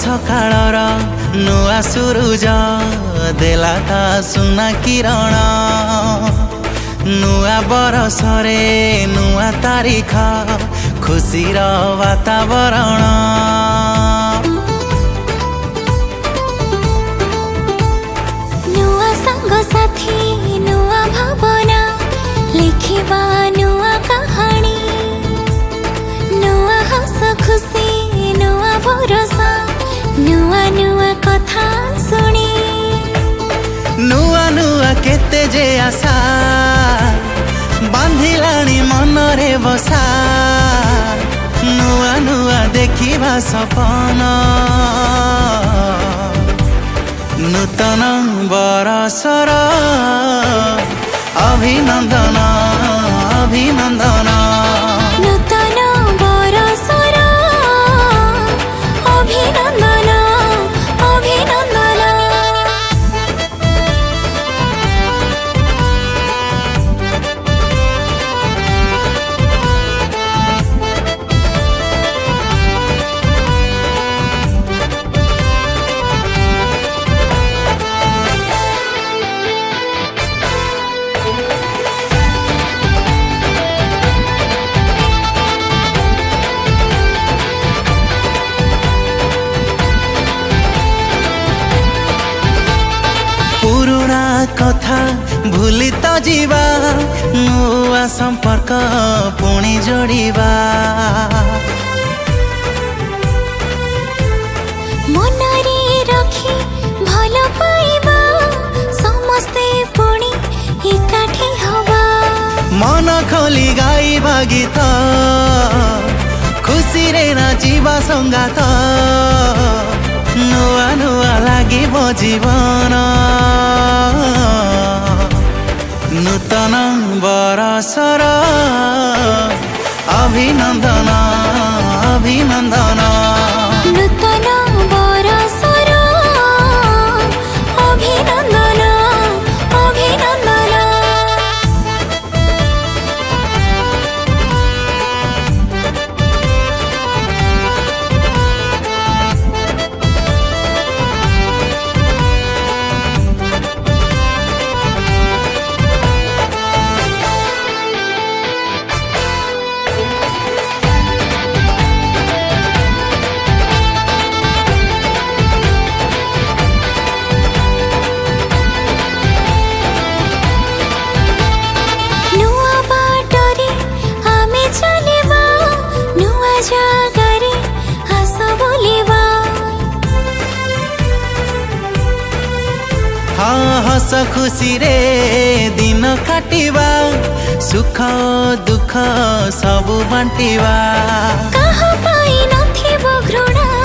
सकाळर नुआ सुरुज देला ता सुना किरण नुआ बरसरे नुआ तारीख खुशीर वातावरण नुआ संग साथी नुआ भावना लिखिबा नुआ कहानी नुआ हस खुशी नुआ भरोसा नुआ नुआ कथा सुनी नुआ नुआ केते जे आशा बांधिलाणी मनरे बसा नुआ नुआ देखिबा सपन नूतन बरसर अभिनंदन अभिनंदन नूतन बरसर अभिनंदन अभिनंदन पुरुणा कथा भूली तो जीवा नुआ संपर्क पुणी जोड़ीबा मनरे रखी भल पाइबा समस्ते पुणी एकाठी हवा मन खोली गाइबा गीत खुशी रे नाचिबा संगात नुआ नुआ लागिबो जीवन नूतन बरसर अभिनंदन अभिनंदन नूतन बरसर अभिनंदन अभिनंदन हाँ हस खुशी रे दिन काटिबा सुख दुख सबु बांटिबा कहा पाई नथिबो घृणा